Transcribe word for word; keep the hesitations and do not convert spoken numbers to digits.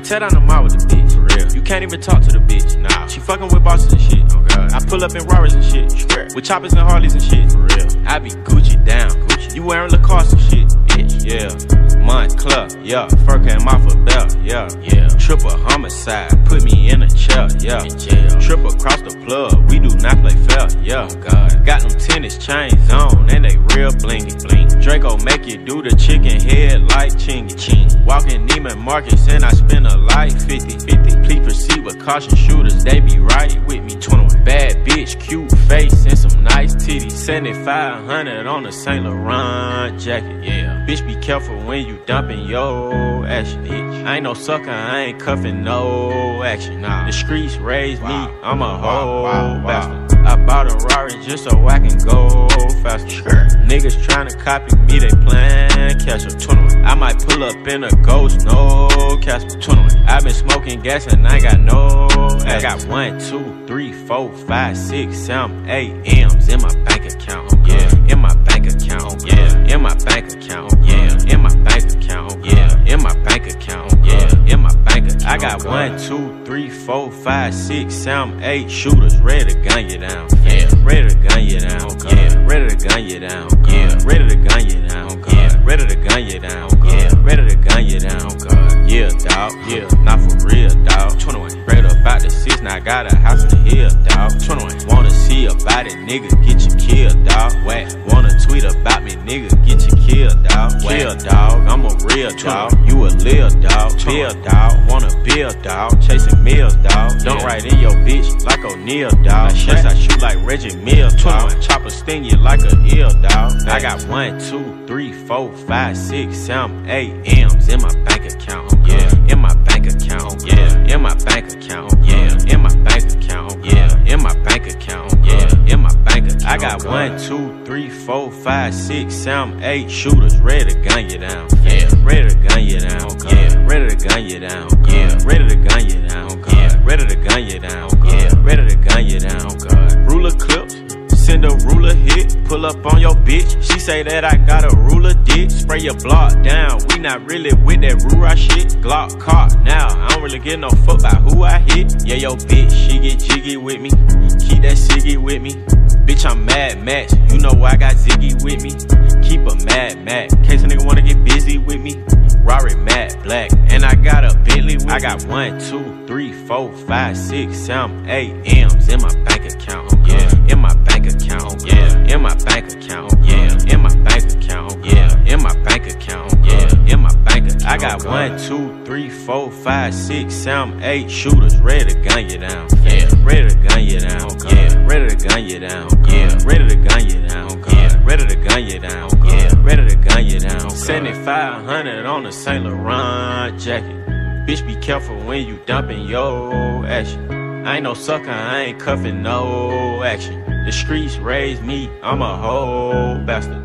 tear down the mall with the bitch. For real. You can't even talk to the bitch. Nah. She fucking with bosses and shit. Oh God. I pull up in Rarers and shit. Swear. With choppers and Harleys and shit. For real. I be Gucci down. Gucci. You wearing Lacoste and shit, bitch. Yeah. Montclair, yeah. Fur came off a belt, yeah. Yeah. Triple homicide, put me in a chair, yeah. In jail. Trip across the plug, we do not play fair, yeah. Oh God. Got them tennis chains on, and they real blingy, bling. Draco make you do the chicken head like chingy, ching. Walking Neiman Marcus, and I spend a life fifty, fifty. Please proceed with caution, shooters, they be right with me. twenty-one. Bad bitch, cute face, and some nice titties. seventy-five hundred on a Saint Laurent jacket, yeah. Bitch, be careful when you dumping your action, bitch. I ain't no sucker, I ain't cuffing no action. Nah. The streets raised Wow. me, I'm a Wow, whole wow, wow. bastard. I bought a Rari just so I can go faster. Sure. Niggas tryna copy me, they plan catch up. twenty-one. I might pull up in a ghost, no Casper. twenty-one. I been smoking gas and I got no I got one, two, three, four, five, six, seven, eight M's in my bank account. Yeah, in my bank account. Yeah, in my bank account. Yeah, in my bank account. Yeah, in my bank account. Yeah, in my bank account. I got one, two, three, four, five, six, seven, eight shooters ready to gun you down. Yeah. Ready to gun you down. Yeah. Ready to gun you down. Yeah. Ready to gun you down. Yeah. Ready to gun you down. Yeah. Ready to gun you down. God. Yeah, dawg. Yeah. Not for real, dawg. twenty-one. Straight up out the six, now I got a house in the hill, dawg. twenty-one. Wanna see about it, nigga, get you killed, dawg. Whack. Wanna tweet about me, nigga, get you killed, dawg. Kill, dawg. I'm a real dawg. You a lil dawg. Bill, dawg. Wanna build, dawg. Chasing meals, dawg. Don't write in your bitch like O'Neal, dawg. Plus I shoot like Reggie Mills, dawg. Chopper sting you like a eel, dawg. I got one, two, three, four, five, six, seven, eight M's in my bank account. Yeah, in my bank account. Yeah, in my bank account. Yeah, in my bank account. Yeah, in my bank account. Yeah, in my bank account. I got one, two, three, four, five, six, seven, eight shooters ready to gun you down. Yeah, ready to gun you down. Yeah, ready to gun you down. Yeah, ready to gun you down. Yeah, ready to gun you down. Yeah, ready to gun you down. God. Ruler clips. Send a ruler hit, pull up on your bitch. She say that I got a ruler dick. Spray your block down, we not really with that Rura shit. Glock caught now, I don't really give no fuck about who I hit. Yeah, yo bitch, she get jiggy with me. Keep that ciggy with me. Bitch, I'm Mad Max, you know I got Ziggy with me. Keep a Mad Max, case a nigga wanna get busy with me. Rari matte black, and I got a Bentley with I got one, two, three, four, five, six, seven, eight M's in my bank account. Yeah, in my bank account. Yeah, in my bank account. Yeah, in my bank account. Yeah, in my bank account. Yeah, in my bank account. I got one, two, three, four, five, six, seven, eight shooters ready to gun you down. Yeah, ready to gun you down. Yeah, ready to gun you down. Yeah, ready to gun you down. Yeah, ready to gun you down. Yeah, ready to gun you down. seventy-five hundred on a Saint Laurent jacket. Bitch, be careful when you dumping your action. I ain't no sucker, I ain't cuffing no action. The streets raised me, I'm a whole bastard.